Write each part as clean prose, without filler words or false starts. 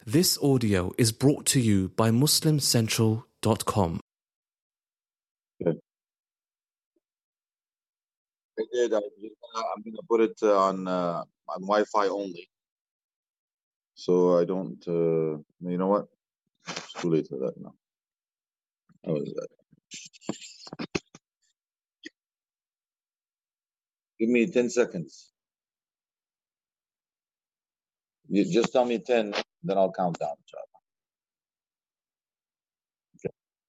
This audio is brought to you by MuslimCentral.com. Good. I did. I'm gonna put it on Wi-Fi only, so I don't. You know what? It's too late for that now. How is that? Give me 10 seconds. You just tell me 10, then I'll count down. Inshallah. Okay.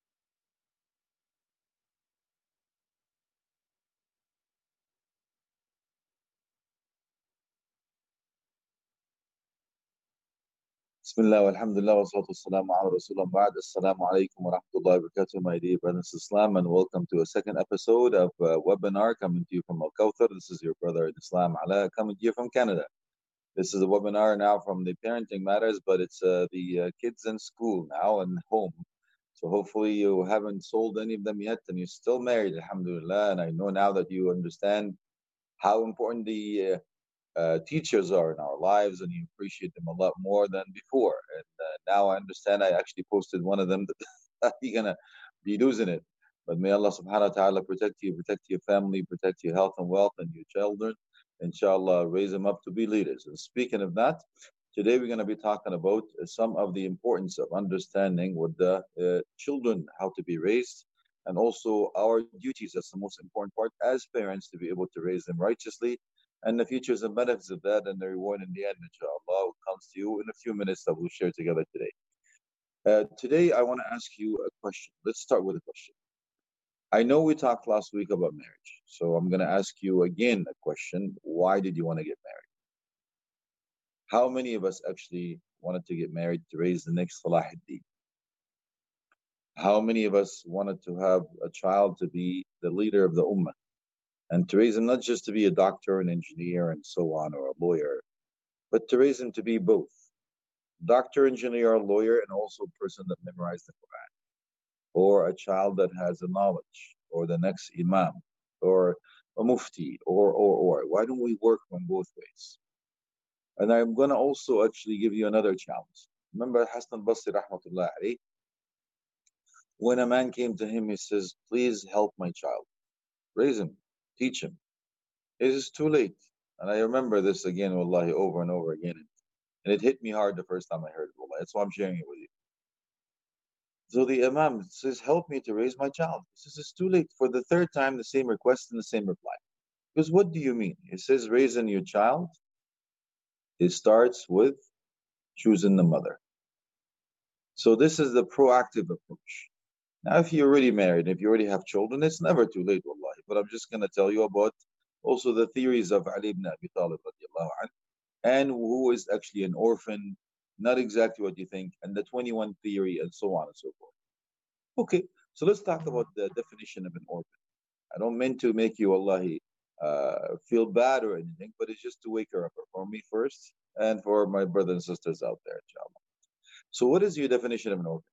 Bismillah walhamdulillah wa salatu wassalamu ala rasulullah ba'd. Assalamu alaikum wa rahmatullahi wa barakatuh, my dear brothers in Islam, and welcome to a second episode of a webinar coming to you from Al Kawthar. This is your brother in Islam, Ala, coming to you from Canada. This is a webinar now from the Parenting Matters, but it's the kids in school now and home. So hopefully you haven't sold any of them yet and you're still married, alhamdulillah. And I know now that you understand how important the teachers are in our lives and you appreciate them a lot more than before. And now I understand. I actually posted one of them that you're going to be losing it. But may Allah subhanahu wa ta'ala protect you, protect your family, protect your health and wealth and your children. Inshallah, raise them up to be leaders. And speaking of that, today we're going to be talking about some of the importance of understanding with the children, how to be raised, and also our duties. That's the most important part as parents, to be able to raise them righteously, and the features and benefits of that, and the reward in the end, inshallah, comes to you in a few minutes that we'll share together today. Today, I want to ask you a question. Let's start with a question. I know we talked last week about marriage, so I'm going to ask you again a question. Why did you want to get married? How many of us actually wanted to get married to raise the next Salah ad-Din? How many of us wanted to have a child to be the leader of the ummah and to raise him not just to be a doctor, an engineer, and so on, or a lawyer, but to raise him to be both doctor, engineer, or lawyer, and also a person that memorized the Quran, or a child that has a knowledge, or the next imam, or a mufti, or. Why don't we work on both ways? And I'm going to also actually give you another challenge. Remember Hassan al-Basri rahmatullah alayhi, when a man came to him, he says, please help my child, raise him, teach him. It is too late. And I remember this again, wallahi, over and over again. And it hit me hard the first time I heard it, wallahi. That's why I'm sharing it with you. So the Imam says, help me to raise my child. He says, it's too late. For the third time, the same request and the same reply. Because what do you mean? He says, raising your child, it starts with choosing the mother. So this is the proactive approach. Now, if you're already married, if you already have children, it's never too late, wallahi. But I'm just going to tell you about also the theories of Ali ibn Abi Talib radiallahu anhu, and who is actually an orphan, not exactly what you think, and the 21 theory, and so on and so forth. Okay, so let's talk about the definition of an orphan. I don't mean to make you, wallahi, feel bad or anything, but it's just to wake her up for me first, and for my brothers and sisters out there, inshallah. So what is your definition of an orphan?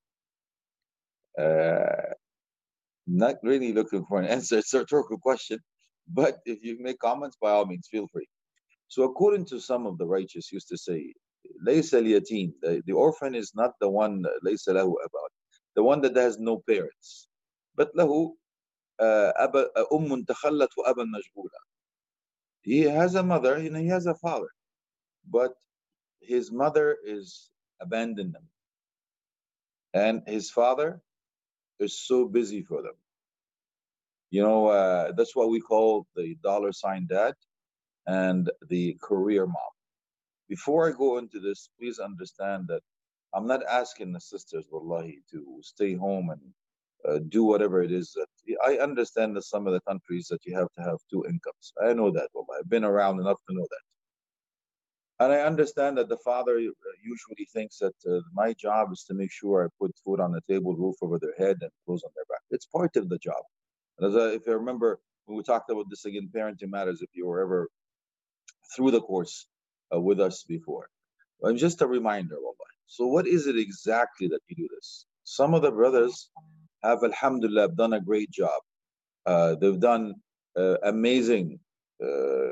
Not really looking for an answer. It's a rhetorical question, but if you make comments, by all means, feel free. So according to some of the righteous used to say, ليس اليتيم, the orphan is not the one, ليس له أب, the one that has no parents, but له أم تخلت وأبا مجهولا. He has a mother and he has a father, but his mother is abandoned him, and his father is so busy for them. You know, that's what we call the $ dad and the career mom. Before I go into this, please understand that I'm not asking the sisters, wallahi, to stay home and do whatever it is. That I understand that some of the countries that you have to have two incomes. I know that, wallahi. I've been around enough to know that. And I understand that the father usually thinks that my job is to make sure I put food on the table, roof over their head, and clothes on their back. It's part of the job. And if you remember, when we talked about this again, Parenting Matters, if you were ever through the course with us before. And just a reminder, wallahi. So what is it exactly that you do this? Some of the brothers have, alhamdulillah, done a great job. They've done amazing,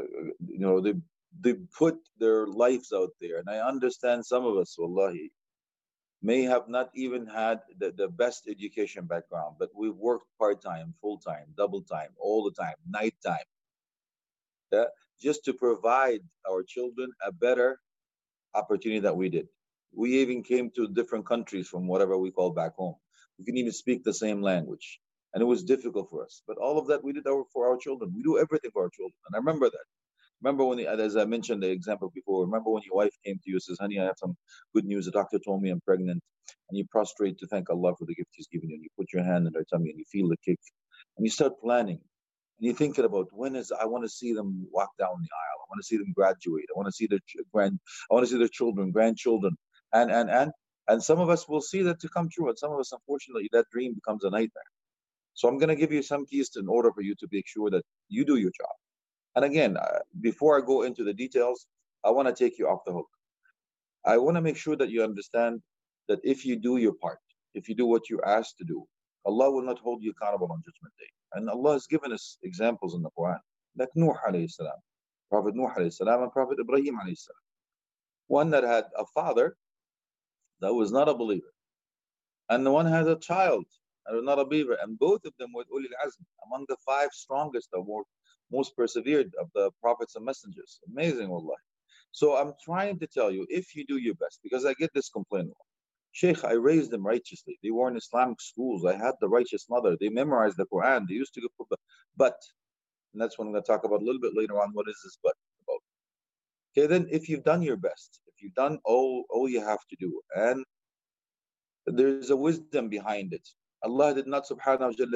they put their lives out there. And I understand some of us, wallahi, may have not even had the best education background, but we've worked part-time, full-time, double time, all the time, night time, yeah, just to provide our children a better opportunity that we did. We even came to different countries from whatever we call back home. We couldn't even speak the same language. And it was difficult for us. But all of that we did for our children. We do everything for our children. And I remember that. Remember when, as I mentioned the example before, remember when your wife came to you and says, honey, I have some good news. The doctor told me I'm pregnant. And you prostrate to thank Allah for the gift He's given you. And you put your hand in her tummy and you feel the kick. And you start planning. And you're thinking about I want to see them walk down the aisle. I want to see them graduate. I want to see I want to see their children, grandchildren. And some of us will see that to come true. And some of us, unfortunately, that dream becomes a nightmare. So I'm going to give you some keys in order for you to make sure that you do your job. And again, before I go into the details, I want to take you off the hook. I want to make sure that you understand that if you do your part, if you do what you're asked to do, Allah will not hold you accountable on Judgment Day. And Allah has given us examples in the Quran, like Nuh alayhi salam, Prophet Nuh alayhi salam, and Prophet Ibrahim alayhi salam. One that had a father that was not a believer, and the one had a child that was not a believer, and both of them were ulil azm, among the 5 strongest, the most persevered of the prophets and messengers. Amazing, wallah. So I'm trying to tell you, if you do your best, because I get this complaint, Sheikh, I raised them righteously. They were in Islamic schools. I had the righteous mother. They memorized the Quran. They used to go, but, and that's what I'm going to talk about a little bit later on. What is this but about? Okay, then if you've done your best, if you've done all you have to do, and there's a wisdom behind it. Allah did not subhanahu wa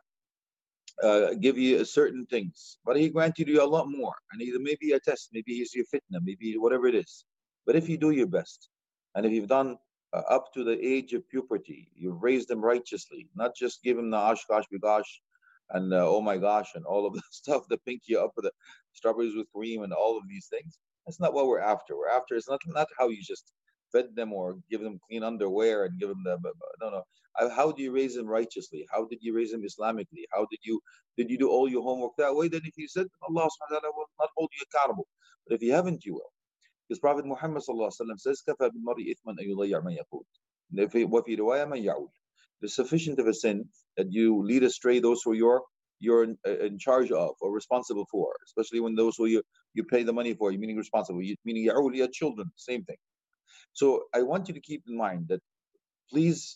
ta'ala give you certain things, but He granted you a lot more. And either maybe a test, maybe He's your fitna, maybe whatever it is. But if you do your best, and if you've done up to the age of puberty, you've raised them righteously, not just give them the ash gosh bigosh and oh my gosh and all of the stuff, the pinky up with the strawberries with cream and all of these things. That's not what we're after. We're after it's not how you just fed them or give them clean underwear and give them no. How do you raise them righteously? How did you raise them Islamically? How did you do all your homework that way? Then if you said, Allah subhanahu wa ta'ala will not hold you accountable. But if you haven't, you will. Because Prophet Muhammad sallallahu alaihi wasallam says, "Kafa bil mar'i ithman an yudayya' man yaqut." Wa fi riwaya man ya'ul. It's sufficient of a sin that you lead astray those who you're in charge of or responsible for, especially when those who you pay the money for, you meaning responsible, meaning ya'ul, your children, same thing. So I want you to keep in mind that, please,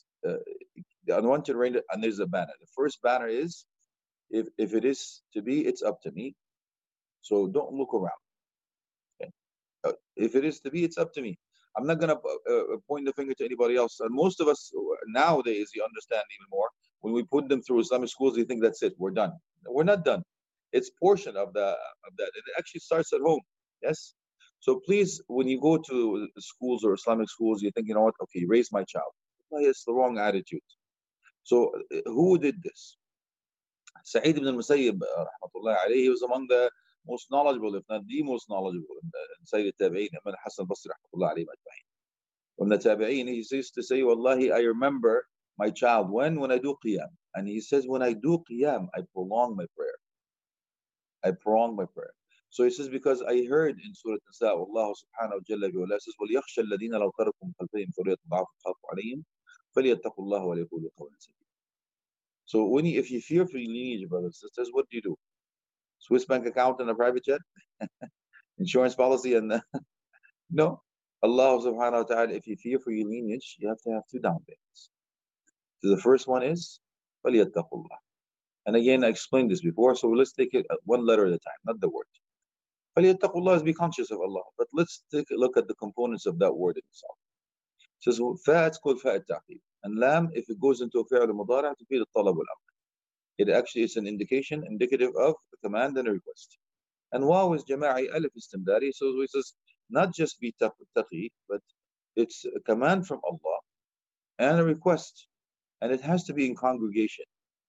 I want you to read it, and there's a banner. The first banner is, if it is to be, it's up to me. So don't look around. Okay? If it is to be, it's up to me. I'm not going to point the finger to anybody else. And most of us nowadays, you understand even more, when we put them through Islamic schools, you think that's it, we're done. We're not done. It's portion of that. It actually starts at home. Yes. So please, when you go to schools or Islamic schools, you think, you know what? Okay, raise my child. No, it's the wrong attitude. So who did this? Sa'id ibn al-Musayyib, rahmatullahi alayhi, he was among the most knowledgeable, if not the most knowledgeable, in Sayyid al-Tabi'een, Imam Hassan al-Basri, rahmatullahi alayhi majma'in. From the Tabi'een, he used to say, Wallahi, I remember my child when I do qiyam. And he says, when I do qiyam, I prolong my prayer. I prolong my prayer. So he says, because I heard in Surah Nisa, Allah subhanahu wa ta'ala says, وَلْيَخْشَى الَّذِينَ لَوْ تَرَكُوا مِنْ خَلْفِهِمْ ذُرِّيَّةً ضَعَافًا خَافُوا عَلَيْهِمْ فَلْيَتَّقُوا اللَّهَ وَلْيَقُولُوا قَوْلًا سَدِيدًا. So if you fear for your lineage, brothers and sisters, what do? Swiss bank account and a private jet? Insurance policy and no. Allah subhanahu wa ta'ala, if you fear for your lineage, you have to have 2 down payments. So the first one is فَلْيَتَّقُوا اللَّهَ. And again, I explained this before, so let's take it one letter at a time, not the word. فَلْيَتَّقُوا اللَّهَ is be conscious of Allah. But let's take a look at the components of that word itself. It says, فَاء تقول فَاء التعقيب. And lam, if it goes into a فعل مضارع, تفيد الطلب والأمر. It actually is an indicative of a command and a request. And waw is jama'i, alif istimdari, so it says not just be taqi, but it's a command from Allah and a request. And it has to be in congregation,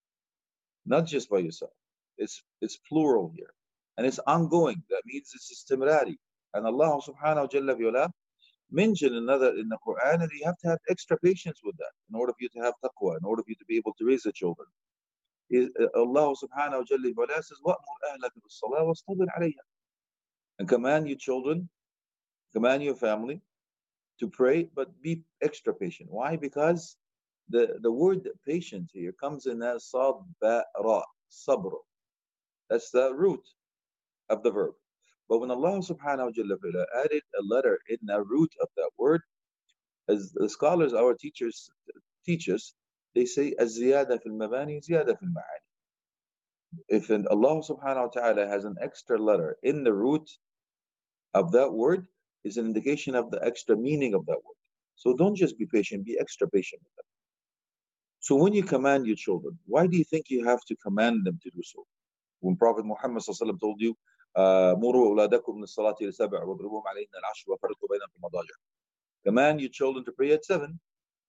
not just by yourself. It's plural here. And it's ongoing. That means it's istimrari. And Allah subhanahu wa ta'ala mentioned in the Quran that you have to have extra patience with that in order for you to have taqwa, in order for you to be able to raise the children. Allah subhanahu wa ta'ala says, وَأْمُرْ أَهْلَكَ بِالصَّلَاةِ وَاسْتَبِرْ عَلَيْهَا. And command your children, command your family to pray, but be extra patient. Why? Because the word patient here comes in as sad ba ra, sabr. That's the root of the verb. But when Allah subhanahu wa ta'ala added a letter in the root of that word, as the scholars, our teachers teach us, they say, الزيادة في المباني زيادة في المعاني. If Allah subhanahu wa ta'ala has an extra letter in the root of that word, is an indication of the extra meaning of that word. So don't just be patient, be extra patient with them. So when you command your children, why do you think you have to command them to do so? When Prophet Muhammad told you, مروا أولادكم للصلاة لسبع واضربوهم عليهن العشر وفرقوا بينهم في المضاجع. Command your children to pray at 7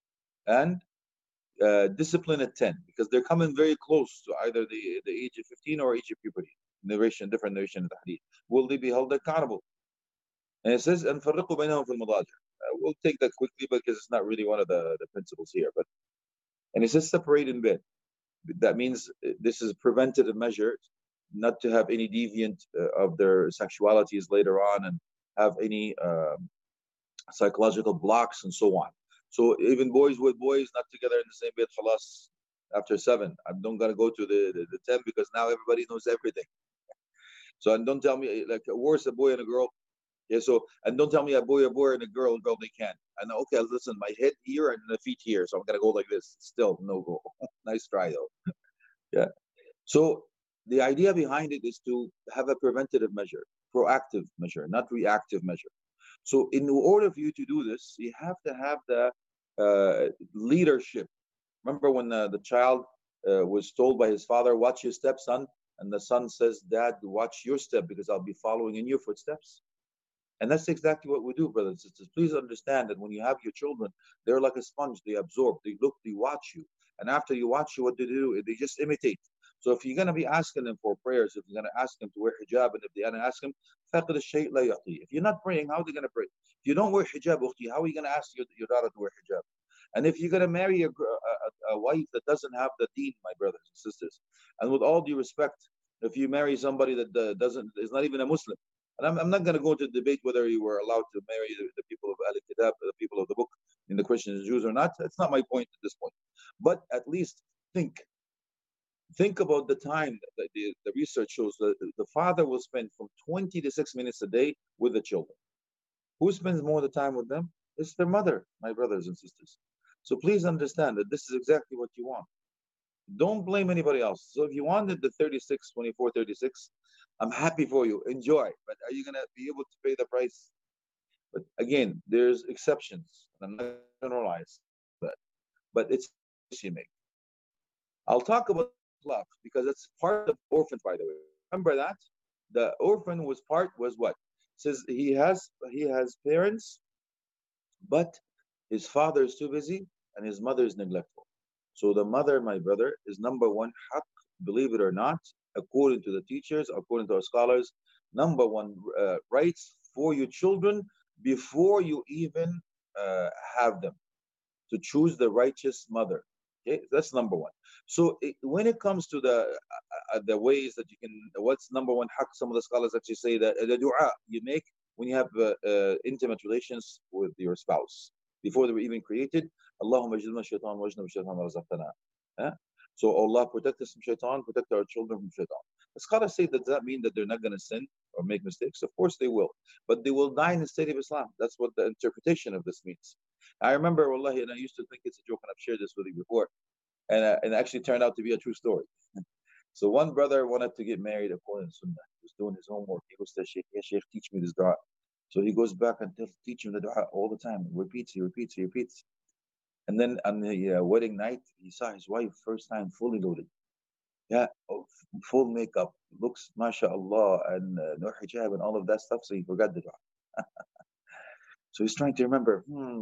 and discipline at 10, because they're coming very close to either the age of 15 or age of puberty. Different narration of the hadith. Will they be held accountable? And it says, and فرقوا بينهم في المضاجع. We'll take that quickly because it's not really one of the principles here. And it says separate in bed. That means this is a preventative measure, not to have any deviant of their sexualities later on and have any psychological blocks and so on. So even boys with boys, not together in the same bed, khalas, after 7. I don't gotta go to the 10 because now everybody knows everything. So and don't tell me like worse a boy and a girl. Yeah, so and don't tell me a boy and a girl they can't. And okay, listen, my head here and the feet here, so I'm gonna go like this. Still no go. Nice try though. Yeah. So the idea behind it is to have a preventative measure, proactive measure, not reactive measure. So in order for you to do this, you have to have the leadership. Remember when the child was told by his father, watch your step, son? And the son says, Dad, watch your step because I'll be following in your footsteps. And that's exactly what we do, brothers and sisters. Please understand that when you have your children, they're like a sponge. They absorb, they look, they watch you. And after you watch you, what do they do? They just imitate. So if you're going to be asking them for prayers, if you're going to ask them to wear hijab, and if they're going to ask them, if you're not praying, how are they going to pray? If you don't wear hijab, how are you going to ask your daughter to wear hijab? And if you're going to marry a wife that doesn't have the deen, my brothers and sisters, and with all due respect, if you marry somebody that is not even a Muslim, and I'm not going to go into debate whether you were allowed to marry the people of Al-Kitab, the people of the book, in the Christians and Jews or not. That's not my point at this point. But at least think about the time that the research shows that the father will spend from 20 to 6 minutes a day with the children. Who spends more of the time with them? It's their mother, my brothers and sisters. So please understand that this is exactly what you want. Don't blame anybody else. So if you wanted the 36, 24, 36, I'm happy for you. Enjoy. But are you going to be able to pay the price? But again, there's exceptions. I'm not going to generalize that. But it's you make. I'll talk about love because it's part of orphans, by the way. Remember that? The orphan was what? It says he has parents, but his father is too busy and his mother is neglectful. So the mother, my brother, is number one haqq, believe it or not, according to the teachers, according to our scholars, number one rights for your children before you even have them, to choose the righteous mother. Okay, that's number one. So when it comes to the ways that you can, what's number one haqq? Some of the scholars actually say that the dua you make when you have intimate relations with your spouse before they were even created. Allahumma jilna shaitan wajna shaitan razaqtana. So Allah protect us from shaitan, protect our children from shaitan. The scholars say that does that mean that they're not going to sin or make mistakes? Of course they will, but they will die in the state of Islam. That's what the interpretation of this means. I remember, wallahi, and I used to think it's a joke, and I've shared this with you before, and it actually turned out to be a true story. So one brother wanted to get married according to Sunnah. He was doing his homework. He goes to Shaykh, "Yeah, Shaykh, teach me this dua." So he goes back and teach him the dua all the time. He repeats. And then on the wedding night, he saw his wife first time fully loaded. Yeah, full makeup, looks mashallah, and no hijab and all of that stuff. So he forgot the dua. So he's trying to remember.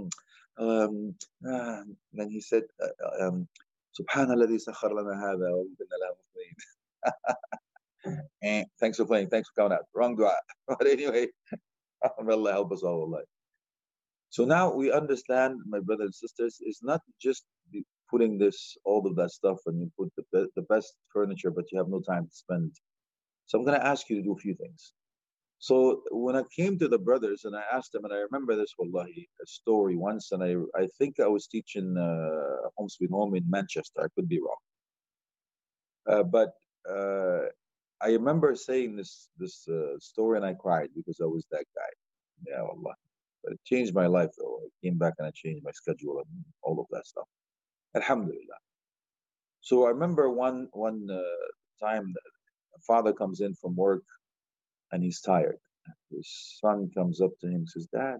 Then he said, "Subhanallah, sakhar lana hada wa kunna lahu muqrinin." Thanks for playing. Thanks for coming out. Wrong dua. But anyway, Allah help us all. Allah. So now we understand, my brothers and sisters, it's not just putting all of that stuff and you put the best furniture, but you have no time to spend. So I'm going to ask you to do a few things. So when I came to the brothers and I asked them, and I remember this, wallahi, a story once, and I think I was teaching Home Sweet Home in Manchester. I could be wrong. But I remember saying this story and I cried because I was that guy. Yeah, Allah. But it changed my life though. I came back and I changed my schedule and all of that stuff. Alhamdulillah. So I remember one time a father comes in from work and he's tired. His son comes up to him and says, "Dad,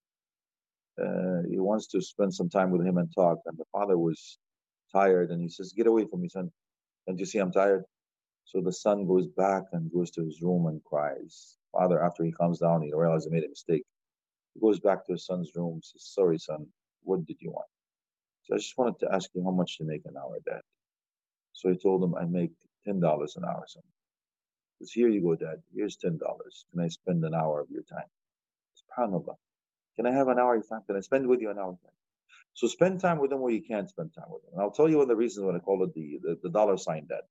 he wants to spend some time with him and talk." And the father was tired and he says, "Get away from me, son. Don't you see I'm tired?" So the son goes back and goes to his room and cries. Father, after he comes down, he realizes he made a mistake. He goes back to his son's room, says, "Sorry, son, what did you want?" So I just wanted to ask you how much you make an hour, Dad. So he told him, "I make $10 an hour, son." He says, "Here you go, Dad. Here's $10. Can I spend an hour of your time?" SubhanAllah. Can I have an hour of your time? Can I spend with you an hour of time? So spend time with them where you can't spend time with them. And I'll tell you one of the reasons why I call it the dollar sign dad.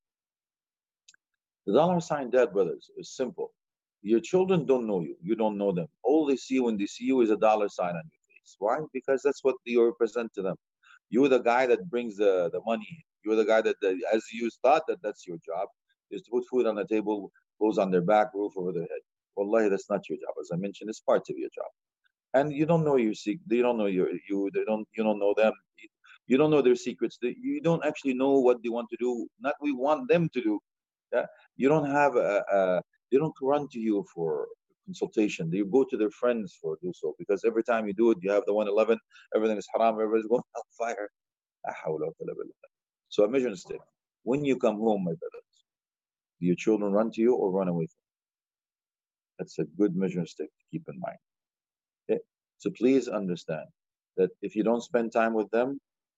The dollar sign dad, brothers, is simple. Your children don't know you. You don't know them. All they see when they see you is a dollar sign on your face. Why? Because that's what you represent to them. You're the guy that brings the money. You're the guy that, as you thought that that's your job, is to put food on the table, clothes on their back, roof over their head. Wallahi, that's not your job. As I mentioned, it's part of your job. And you don't know your secret. You don't know you don't know them. You don't know their secrets. You don't actually know what they want to do. Not we want them to do. Yeah, you don't have they don't run to you for consultation. They go to their friends for do so because every time you do it, you have the 111. Everything is haram. Everybody's going on fire. La hawla wa quwwata illa billah. So a measuring stick. When you come home, my brothers, do your children run to you or run away from you? That's a good measuring stick to keep in mind. Okay? So please understand that if you don't spend time with them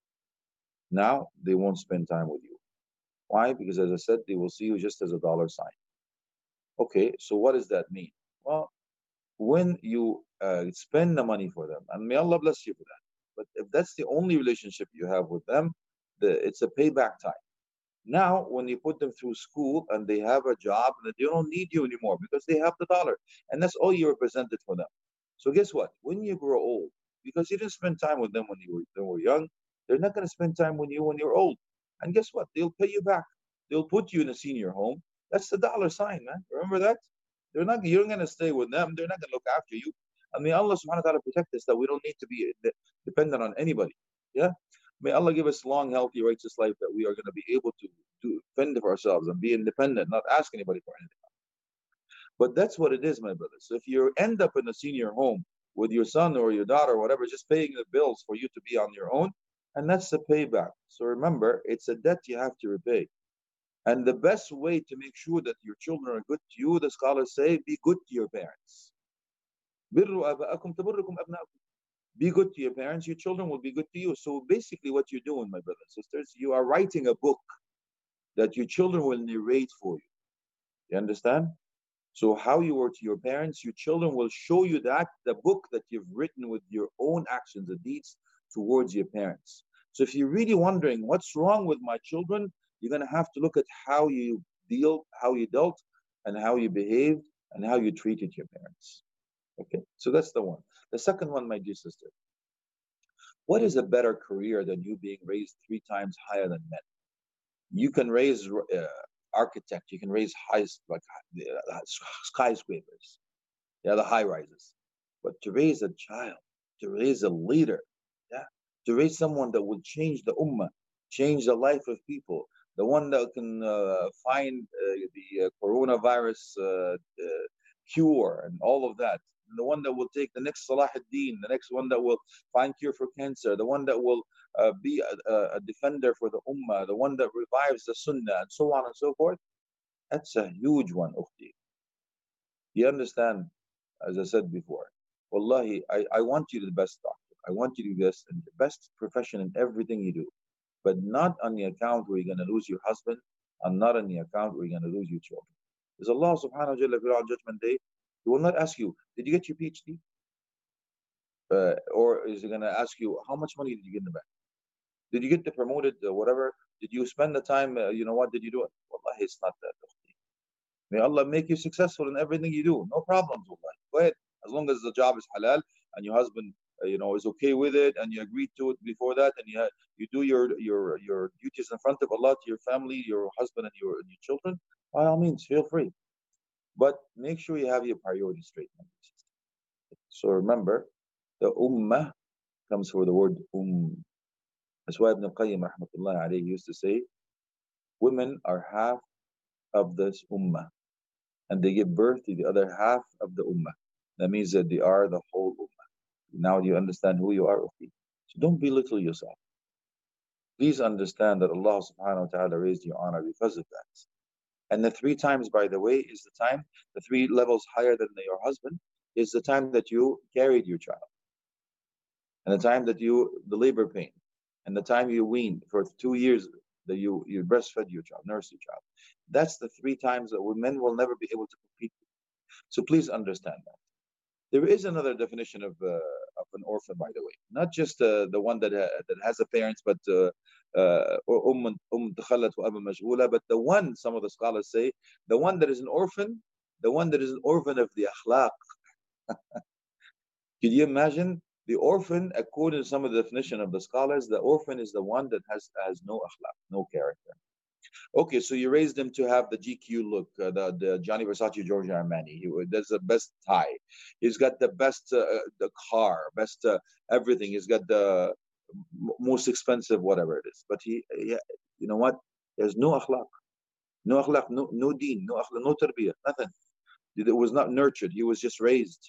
now, they won't spend time with you. Why? Because as I said, they will see you just as a dollar sign. Okay, so what does that mean? Well, when you spend the money for them, and may Allah bless you for that. But if that's the only relationship you have with them, it's a payback time. Now, when you put them through school and they have a job, and they don't need you anymore because they have the dollar, and that's all you represented for them. So guess what? When you grow old, because you didn't spend time with them when they were young, they're not going to spend time with you when you're old. And guess what? They'll pay you back. They'll put you in a senior home. That's the dollar sign, man. Remember that? They're not. You're going to stay with them. They're not going to look after you. I mean, Allah Subhanahu wa Taala protect us that we don't need to be dependent on anybody. Yeah. May Allah give us long, healthy, righteous life that we are going to be able to fend for ourselves and be independent, not ask anybody for anything. But that's what it is, my brother. So if you end up in a senior home with your son or your daughter or whatever, just paying the bills for you to be on your own, and that's the payback. So remember, it's a debt you have to repay. And the best way to make sure that your children are good to you, the scholars say, be good to your parents. Be good to your parents, your children will be good to you. So basically what you're doing, my brothers and sisters, you are writing a book that your children will narrate for you. You understand? So how you were to your parents, your children will show you that the book that you've written with your own actions and deeds towards your parents. So if you're really wondering what's wrong with my children, you're going to have to look at how you dealt, and how you behaved, and how you treated your parents. Okay, so that's the one. The second one, my dear sister, what is a better career than you being raised 3 times higher than men? You can raise architect, you can raise skyscrapers, yeah, the high rises. But to raise a child, to raise a leader, yeah, to raise someone that will change the ummah, change the life of people, the one that can find the coronavirus cure and all of that, the one that will take the next Salah ad-Din, the next one that will find cure for cancer, the one that will be a defender for the ummah, the one that revives the sunnah, and so on and so forth. That's a huge one, Ukhti. You understand, as I said before, Wallahi, I want you to be the best doctor. I want you to be the best profession in everything you do. But not on the account where you're going to lose your husband, and not on the account where you're going to lose your children. Because Allah subhanahu wa ta'ala on Judgment Day, He will not ask you, did you get your PhD? Or is He going to ask you, how much money did you get in the bank? Did you get the promoted whatever? Did you spend the time, what did you do? Wallahi, it's not that. May Allah make you successful in everything you do. No problems, wallahi. Go ahead. As long as the job is halal and your husband, is okay with it, and you agreed to it before that, and you do your duties in front of Allah to your family, your husband, and your children. By all means, feel free, but make sure you have your priorities straight. So remember, the ummah comes from the word That's why Ibn Qayyim rahmatullah alayhi used to say, women are half of this ummah, and they give birth to the other half of the ummah. That means that they are the whole ummah. Now you understand who you are, Ukhti. So don't belittle yourself. Please understand that Allah subhanahu wa ta'ala raised your honor because of that. And the 3 times, by the way, is the time, the 3 levels higher than your husband, is the time that you carried your child, and the time that the labor pain, and the time you weaned for 2 years, that you breastfed your child, nursed your child. That's the 3 times that men will never be able to compete with. So please understand that. There is another definition of an orphan, by the way, not just the one that has a parents, but but the one, some of the scholars say, the one that is an orphan, of the akhlaq. Could you imagine? The orphan, according to some of the definition of the scholars, the orphan is the one that has no akhlaq, no character. Okay, so you raised him to have the GQ look, the Gianni Versace, Giorgio Armani. That's the best tie. He's got the best the car, best everything. He's got the most expensive whatever it is. But you know what? There's no akhlaq, no deen, no akhlaq, no tarbiyah, nothing. It was not nurtured. He was just raised.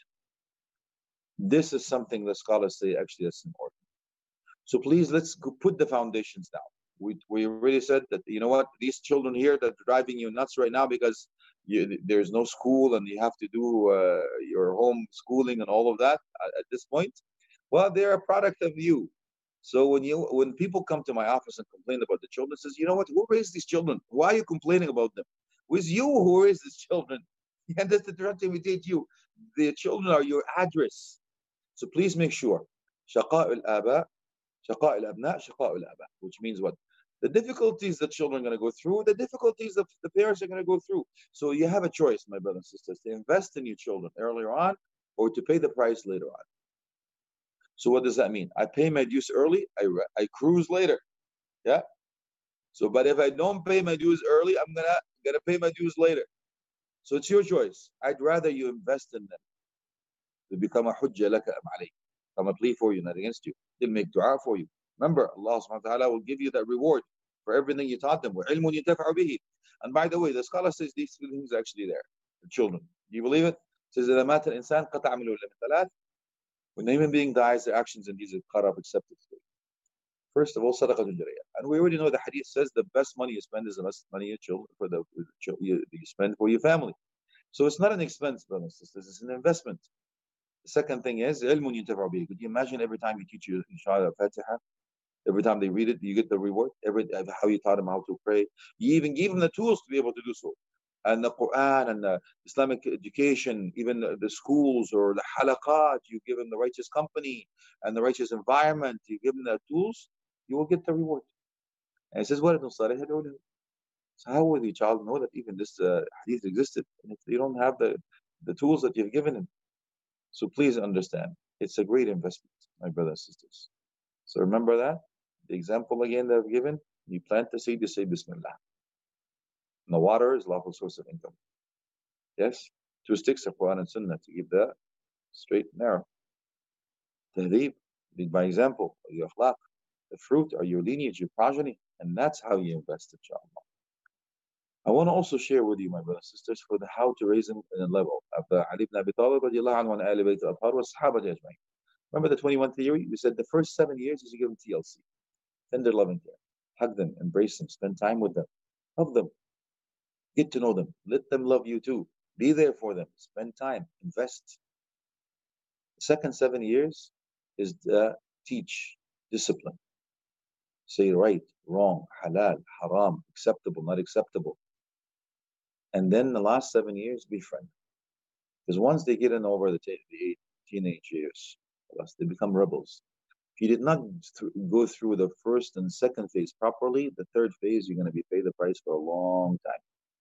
This is something the scholars say actually that's important. So please, let's put the foundations down. We already said that, you know what, these children here that are driving you nuts right now because there's no school and you have to do your home schooling and all of that at this point. Well, they're a product of you. So when people come to my office and complain about the children, says, you know what, who raised these children? Why are you complaining about them? It was you who raised these children. And that's the direct imitate you. The children are your address. So please make sure. شقاء الآباء شقاء الأبناء شقاء الآباء, which means what? The difficulties that children are going to go through, the difficulties that the parents are going to go through. So you have a choice, my brothers and sisters, to invest in your children earlier on or to pay the price later on. So what does that mean? I pay my dues early, I cruise later. Yeah? So, but if I don't pay my dues early, I'm gonna pay my dues later. So it's your choice. I'd rather you invest in them to become a hujjah laka am alayk. Become a plea for you, not against you. They'll make dua for you. Remember, Allah subhanahu wa ta'ala will give you that reward for everything you taught them. وَعِلْمٌ يُنْتَفَعُ بِهِ. And by the way, the scholar says these things are actually there. The children. Do you believe it? It says, إِذَا مَاتَ الْإِنسَانِ قَطَعَ مِنْهُ إِلَّا مِنْ ثَلَاثٍ. When a human being dies, their actions and deeds are cut off except for 3. First of all, sadaqatul jariyah. And we already know the hadith says the best money you spend is the best money you spend for your family. So it's not an expense, brothers and sisters, it's an investment. The second thing is, could you imagine every time you teach your child al-Fatiha, every time they read it, you get the reward? How you taught them how to pray. You even give them the tools to be able to do so. And the Quran and the Islamic education, even the schools or the halaqat, you give them the righteous company and the righteous environment, you give them the tools, you will get the reward. And it says, what? So how will the child know that even this hadith existed if you don't have the tools that you've given him? So please understand, it's a great investment, my brothers and sisters. So remember that. The example again that I've given, you plant the seed, you say Bismillah. And the water is lawful source of income. Yes? 2 sticks of Quran and Sunnah to keep that straight and narrow. Tahdib, lead by example, your akhlaq. The fruit are your lineage, your progeny, and that's how you invest, inshallah. I want to also share with you, my brothers and sisters, for how to raise them in a level of the Ali ibn Abi Talib radiallahu anhu and Ali Bayt al-Athhar wa Sahabati ajma'in. Remember the 21 theory? We said the first 7 years is you give them TLC, tender loving care. Hug them, embrace them, spend time with them, love them, get to know them, let them love you too. Be there for them, spend time, invest. The second 7 years is teach, discipline. Say right, wrong, halal, haram, acceptable, not acceptable. And then the last 7 years, be friendly. Because once they get in over the teenage years, they become rebels. If you did not go through the first and second phase properly, the third phase, you're going to be paid the price for a long time.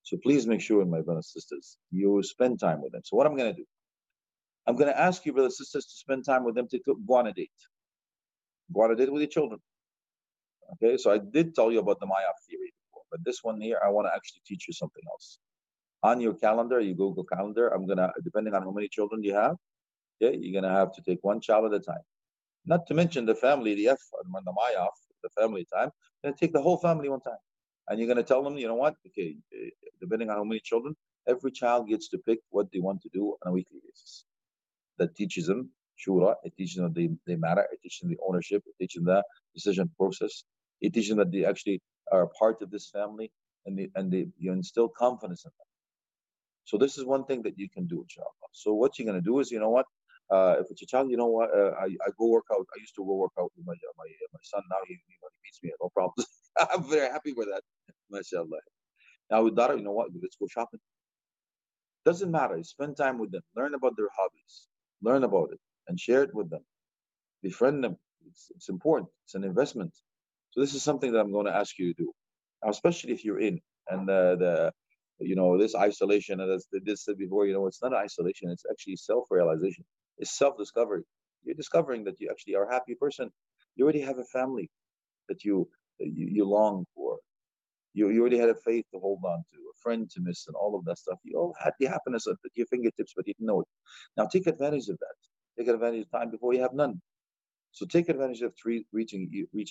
So please make sure, my brothers and sisters, you spend time with them. So what I'm going to do, I'm going to ask you, brothers and sisters, to spend time with them to go on a date. Go on a date with your children. Okay, so I did tell you about the Maya theory before, but this one here, I want to actually teach you something else. On your calendar, your Google Calendar, I'm going to, depending on how many children you have, okay, you're going to have to take one child at a time. Not to mention the family, the Maya, the family time. You're going to take the whole family one time. And you're going to tell them, you know what, okay, depending on how many children, every child gets to pick what they want to do on a weekly basis. That teaches them shura, it teaches them that they matter, it teaches them the ownership, it teaches them the decision process, it teaches them that they actually are part of this family, and you instill confidence in them. So this is one thing that you can do, inshallah. So what you're going to do is, you know what, if it's a child, you know what, I go work out. I used to go work out with my son. Now he beats me, no problems. I'm very happy with that, mashallah. Now with daughter, you know what, let's go shopping. Doesn't matter. Spend time with them. Learn about their hobbies. Learn about it and share it with them. Befriend them. It's important. It's an investment. So this is something that I'm going to ask you to do, now, especially if you're in and this isolation. And as this said before, it's not isolation. It's actually self-realization. It's self-discovery. You're discovering that you actually are a happy person. You already have a family that you long for. You already had a faith to hold on to, a friend to miss, and all of that stuff. You all had the happiness at your fingertips, but you didn't know it. Now take advantage of that. Take advantage of time before you have none. So take advantage of reaching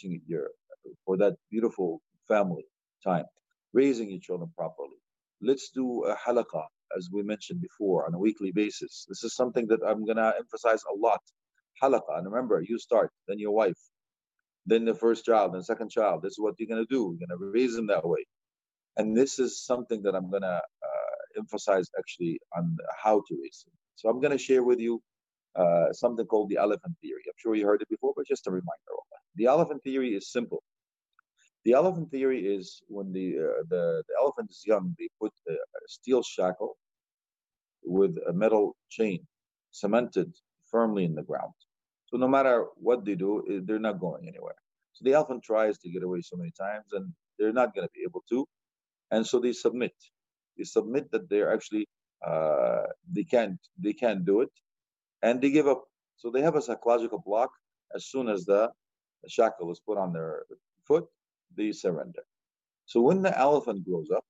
for that beautiful family time, raising your children properly. Let's do a halaqah, as we mentioned before, on a weekly basis. This is something that I'm going to emphasize a lot. Halaqah, and remember, you start, then your wife, then the first child, then the second child. This is what you're going to do. You're going to raise them that way. And this is something that I'm going to emphasize actually on how to raise them. So I'm going to share with you something called the elephant theory. I'm sure you heard it before, but just a reminder of that. The elephant theory is simple. The elephant theory is when the elephant is young, they put a steel shackle with a metal chain cemented firmly in the ground. So no matter what they do, they're not going anywhere. So the elephant tries to get away so many times, and they're not going to be able to. And so they submit. They submit that they're actually they can't do it, and they give up. So they have a psychological block. As soon as the shackle is put on their foot, they surrender. So when the elephant grows up,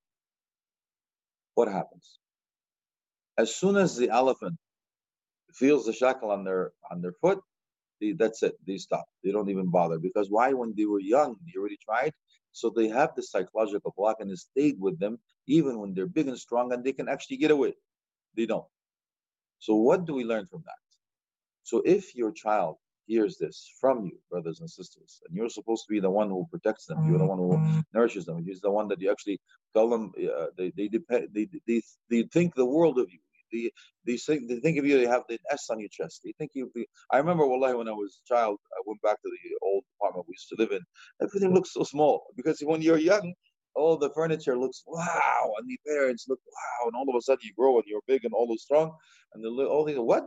what happens? As soon as the elephant feels the shackle on their foot, that's it. They stop. They don't even bother. Because why? When they were young, they already tried. So they have this psychological block, and it stayed with them even when they're big and strong and they can actually get away. They don't. So what do we learn from that? So if your child hears this from you, brothers and sisters, and you're supposed to be the one who protects them, you're the one who nourishes them, you're the one that you actually tell them they think the world of you. They think of you, they have the S on your chest. They think you. I remember, wallahi, when I was a child, I went back to the old apartment we used to live in. Everything looks so small because when you're young, all the furniture looks wow, and the parents look wow, and all of a sudden you grow and you're big and all those strong, and all these what?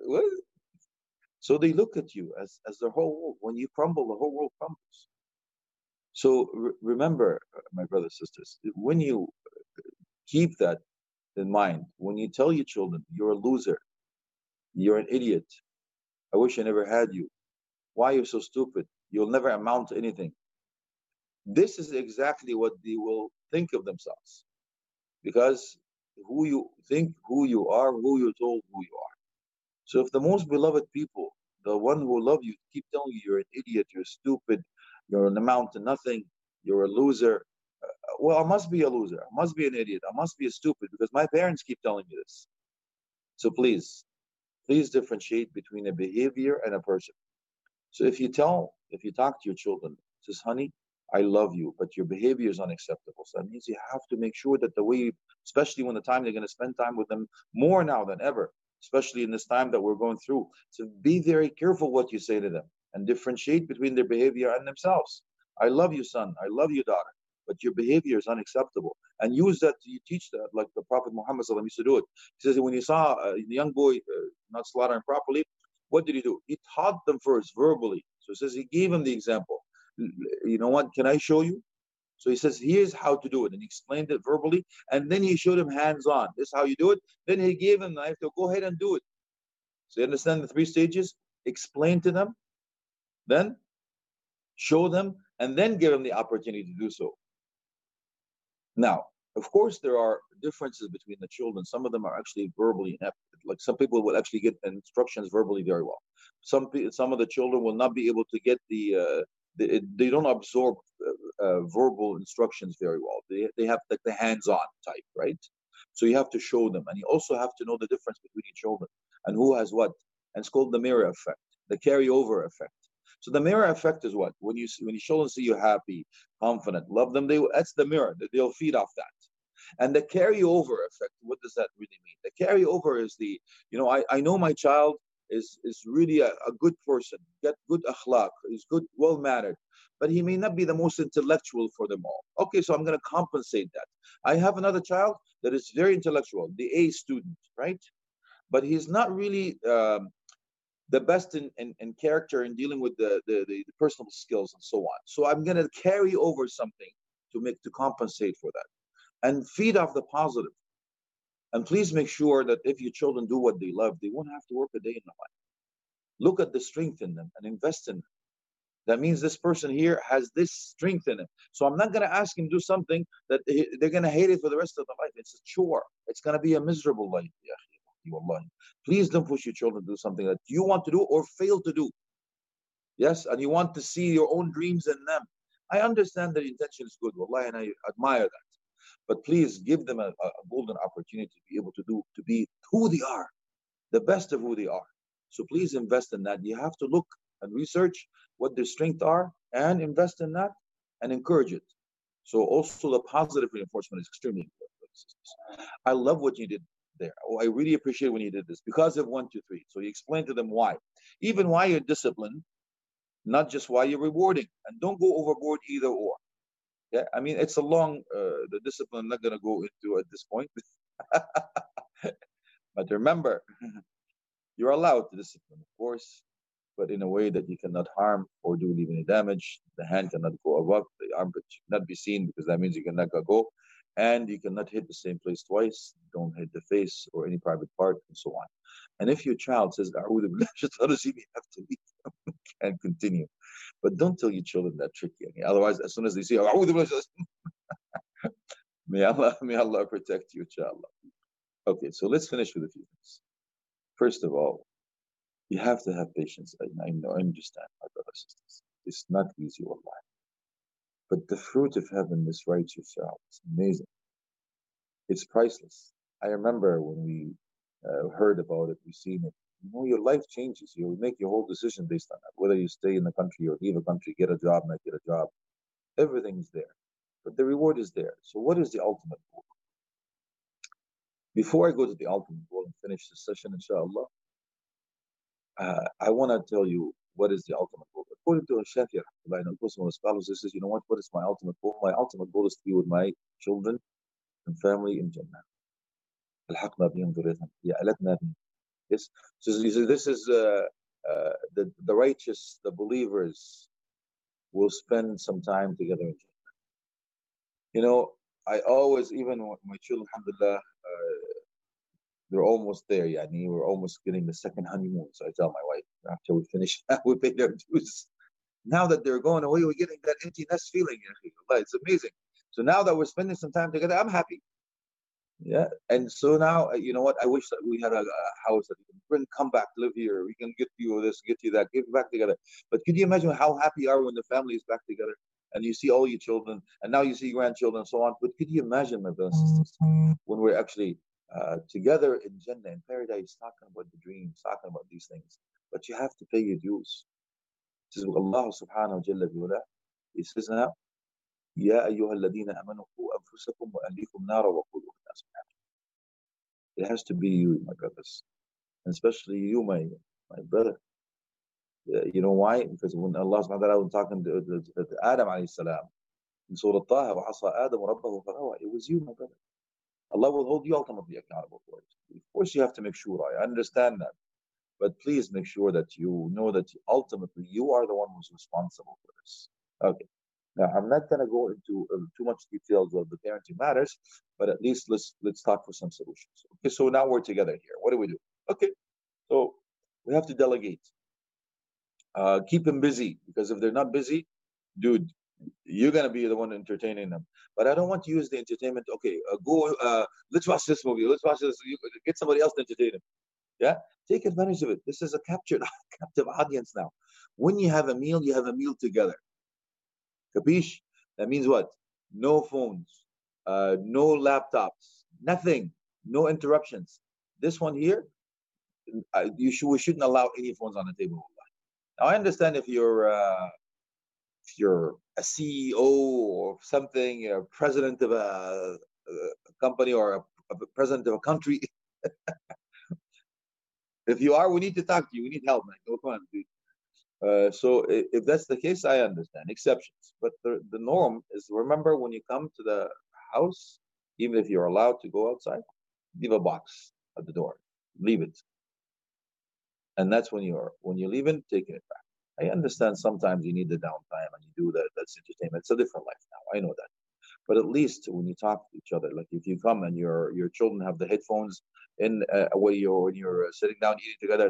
So they look at you as the whole world. When you crumble, the whole world crumbles. So remember, my brothers and sisters, when you keep that in mind, when you tell your children, you're a loser, you're an idiot, I wish I never had you, why are you so stupid, you'll never amount to anything. This is exactly what they will think of themselves. Because who you think who you are, who you're told who you are. So if the most beloved people, the one who love you, keep telling you you're an idiot, you're stupid, you're an amount to nothing, you're a loser, well, I must be a loser, I must be an idiot, I must be a stupid because my parents keep telling me this. So please differentiate between a behavior and a person. So if you talk to your children, says, honey, I love you, but your behavior is unacceptable. So that means you have to make sure that the way, especially when the time they're going to spend time with them more now than ever, especially in this time that we're going through. So be very careful what you say to them and differentiate between their behavior and themselves. I love you, son. I love you, daughter. But your behavior is unacceptable. And use that, you teach that, like the Prophet Muhammad used to do it. He says when he saw the young boy not slaughtering properly, what did he do? He taught them first verbally. So it says he gave him the example. You know what? Can I show you? So he says, here's how to do it. And he explained it verbally. And then he showed him hands-on. This is how you do it. Then he gave him the knife to go ahead and do it. So you understand the 3 stages? Explain to them, then show them, and then give them the opportunity to do so. Now, of course, there are differences between the children. Some of them are actually verbally inept. Like some people will actually get instructions verbally very well. Some of the children will not be able to get they don't absorb verbal instructions very well. They have like the hands-on type, right? So you have to show them, and you also have to know the difference between your children and who has what. And it's called the mirror effect, the carryover effect. So the mirror effect is what? When your children see you happy, confident, love them, that's the mirror. They'll feed off that. And the carryover effect, what does that really mean? The carryover is I know my child is really a good person, get good akhlaq, is good, well-mannered, but he may not be the most intellectual for them all. Okay, so I'm going to compensate that. I have another child that is very intellectual, the A student, right? But he's not really the best in character in dealing with the personal skills and so on. So I'm going to carry over something to compensate for that. And feed off the positive. And please make sure that if your children do what they love, they won't have to work a day in their life. Look at the strength in them and invest in them. That means this person here has this strength in him. So I'm not going to ask him to do something that they're going to hate it for the rest of their life. It's a chore. It's going to be a miserable life. Please don't push your children to do something that you want to do or fail to do. Yes, and you want to see your own dreams in them. I understand that the intention is good, wallahi, and I admire that. But please give them a golden opportunity to be able to be who they are, the best of who they are. So please invest in that. You have to look and research what their strengths are and invest in that and encourage it. So also the positive reinforcement is extremely important. I love what you did there. Oh, I really appreciate when you did this because of 1, 2, 3. So you explain to them why. Even why you're disciplined, not just why you're rewarding. And don't go overboard either or. Yeah, I mean, it's a long, the discipline I'm not going to go into at this point. But remember, you're allowed to discipline, of course, but in a way that you cannot harm or do any damage. The hand cannot go above, the armpit should not be seen because that means you cannot go. And you cannot hit the same place twice. Don't hit the face or any private part and so on. And if your child says, A'udhu billah, you have to leave them and continue. But don't tell your children that tricky. Otherwise, as soon as they see, may Allah protect you, inshallah. Okay, so let's finish with a few things. First of all, you have to have patience. I know, I understand, my brothers and sisters. It's not easy, wallahi. But the fruit of heaven is right, your child. It's amazing. It's priceless. I remember when we heard about it, we've seen it. Your life changes. You make your whole decision based on that. Whether you stay in the country or leave a country, get a job, not get a job, everything's there. But the reward is there. So what is the ultimate goal? Before I go to the ultimate goal and finish this session, inshallah, I want to tell you what is the ultimate goal. According to Shafi, and of course, one of the scholars, this is, what is my ultimate goal? My ultimate goal is to be with my children and family in Jannah. Yes. So this is the righteous, the believers will spend some time together in Jannah. I always, even when my children, alhamdulillah, they're almost there. We're almost getting the second honeymoon. So I tell my wife, after we finish, we pay their dues. Now that they're going away, we're getting that empty nest feeling. It's amazing. So now that we're spending some time together, I'm happy. Yeah, and so now, you know what? I wish that we had a house that we can come back, live here. We can get you this, get you that, get back together. But could you imagine how happy you are when the family is back together and you see all your children and now you see grandchildren and so on? But could you imagine, my brothers and sisters, when we're actually together in Jannah, in paradise, talking about the dreams, talking about these things? But you have to pay your dues. This is what Allah subhanahu wa ta'ala, He says now, يا أيها الذين آمنوا قوا أنفسكم وأهليكم نارا وقودها الناس والحجارة. It has to be you, my brothers, and especially you, my brother. You know why? Because when Allah subhanahu wa ta'ala was talking to Adam alayhi salam in Surah Taha, وَعَصَى آدَمُ رَبَّهُ فَغَوَى, it was you, my brother. Allah will hold you ultimately accountable for it. Of course, you have to make sure. I understand that, but please make sure that you know that ultimately you are the one who's responsible for this. Okay. Now, I'm not going to go into too much details of the parenting matters, but at least let's talk for some solutions. Okay, so now we're together here. What do we do? Okay, so we have to delegate. Keep them busy, because if they're not busy, dude, you're gonna be the one entertaining them. But I don't want to use the entertainment. Okay, let's watch this movie. Let's watch this. Get somebody else to entertain them. Yeah, take advantage of it. This is a captive audience now. When you have a meal, you have a meal together. Capiche? That means what? No phones, no laptops, nothing, no interruptions. This one here, we shouldn't allow any phones on the table. Now I understand if you're a CEO or something, you're a president of a company or a president of a country. If you are, we need to talk to you. We need help, man. Go on, dude. So if that's the case, I understand exceptions. But the norm is, remember, when you come to the house, even if you're allowed to go outside, leave a box at the door. Leave it. And that's when you're leaving, taking it back. I understand sometimes you need the downtime and you do that. That's entertainment. It's a different life now. I know that. But at least when you talk to each other, like if you come and your children have the headphones in when you're sitting down eating together,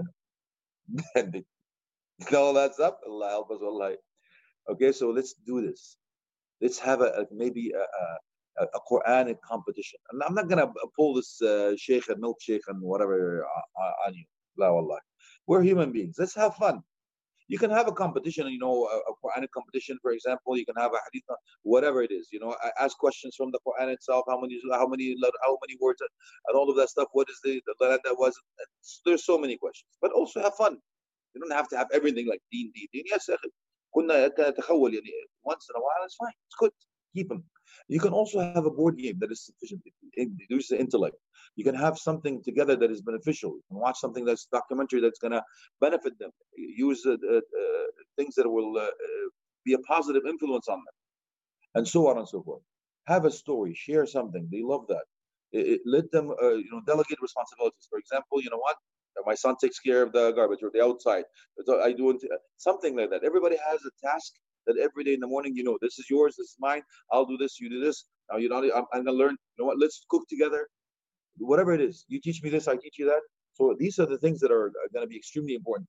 and all that's up. Allah help us, Allah. Okay, so let's do this. Let's have maybe a Quranic competition. And I'm not gonna pull this sheikh and milkshake and whatever on you. La wallah. We're human beings. Let's have fun. You can have a competition, a Quranic competition, for example. You can have a hadith, whatever it is. Ask questions from the Quran itself. How many words, and all of that stuff. What is the land that was? There's so many questions, but also have fun. You don't have to have everything like deen. Yes, once in a while, it's fine. It's good. Keep them. You can also have a board game that is sufficient. It reduces the intellect. You can have something together that is beneficial. You can watch something that's documentary that's going to benefit them. Use things that will be a positive influence on them, and so on and so forth. Have a story. Share something. They love that. Let them, delegate responsibilities. For example, you know what? My son takes care of the garbage or the outside. I do something like that. Everybody has a task that every day in the morning, this is yours, this is mine. I'll do this, you do this. Now I'm gonna learn. You know what? Let's cook together. Whatever it is, you teach me this, I teach you that. So these are the things that are going to be extremely important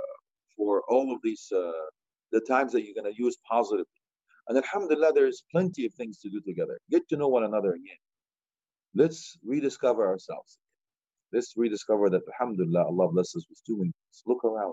for all of these the times that you're going to use positively. And alhamdulillah, there's plenty of things to do together. Get to know one another again. Let's rediscover ourselves. Let's rediscover that alhamdulillah, Allah blesses us with doing this. Look around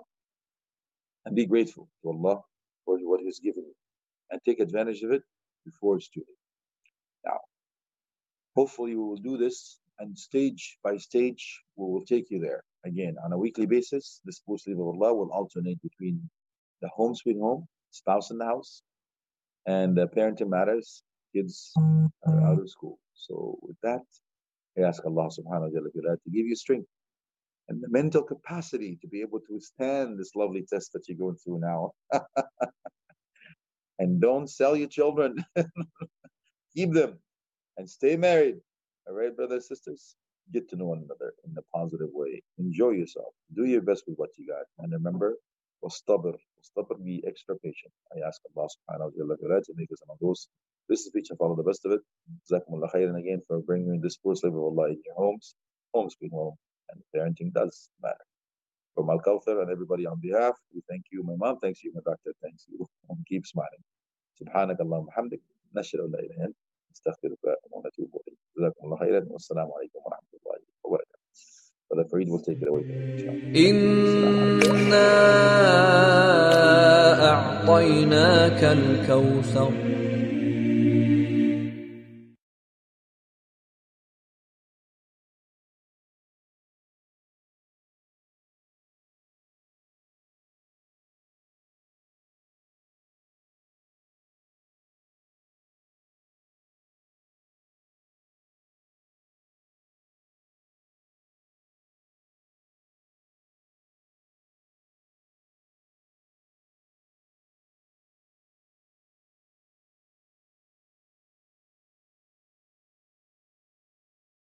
and be grateful to Allah for what He's given you, and take advantage of it before it's too late. Now, hopefully we will do this, and stage by stage we will take you there. Again, on a weekly basis, this Spiritual Leave of Allah will alternate between the home sweet home, spouse in the house, and parenting matters, kids are out of school. So with that, I ask Allah subhanahu wa ta'ala to give you strength and the mental capacity to be able to withstand this lovely test that you're going through now. And don't sell your children. Keep them and stay married. All right, brothers and sisters? Get to know one another in a positive way. Enjoy yourself. Do your best with what you got. And remember, wastabir, be extra patient. I ask Allah subhanahu wa ta'ala to make us among those. This is speech and follow the best of it. Jazakumullah khairan again for bringing this spiritual level of Allah in your homes. Homes being home. And parenting does matter. From Al Kawthar and everybody on behalf, we thank you. My mom thanks you. My doctor thanks you. And keep smiling. Subhanak Allahumma hamdik. Nashhadu an la ilaha illa anta. Astaghfiruka wa natubu ilayk. Jazakumullah khairan. Wassalamu alaikum wa rahmatullahi wa barakatuh. Brother Fareed will take it away. إنا أعطيناك الكوثر